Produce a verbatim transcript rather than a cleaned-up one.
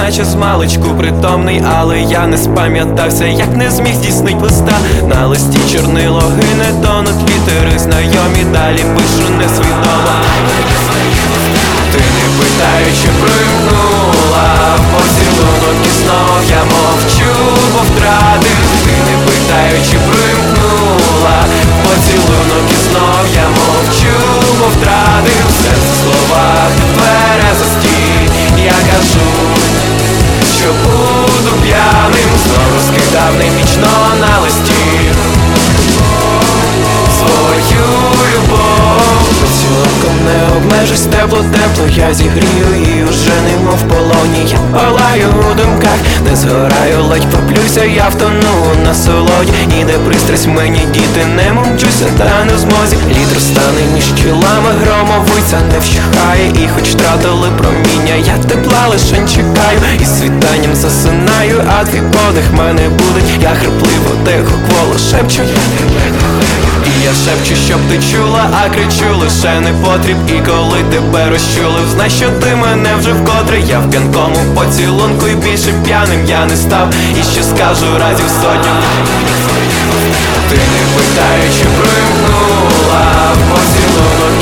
наче змалечку притомний, але я не спам'ятався, як не зміг здійснить листа. На листі чорнило гине, тонуть літери знайомі, далі пишу несвідомо. Ти не питаючи примкнула поцілунок, і знов я мовчу, бо втратив. Ти не питаючи примкнула поцілунок, і знов я мовчу, бо втратив. Серце в словах березості, я кажу, що буду п'яним. Знову скидав немічно на листі свою любов. Поцілунком не обмежусь, тепло-тепло я зігрію, і уже немов в полоні я палаю у думках. Не згораю, ледь поплюся, я втону у насолоді. Іде пристрасть мені, діти, не мовчуся, та не в змозі. Літр стане між тілами, громовиця не вщухає. І хоч втратили проміння, я тепла лишень чекаю. І світанням засинаю, а твій подих мене будить. Я хрипливо тихо кволо шепчу, я тебе кохаю. І я шепчу, щоб ти чула, а кричу лише непотріб. І коли тебе розчулив, знай, що ти мене вже вкотре. Я в п'янкому поцілунку, і більше п'яним я не став. І ще скажу разів сотню. Ти не питаючи примкнула поцілунок,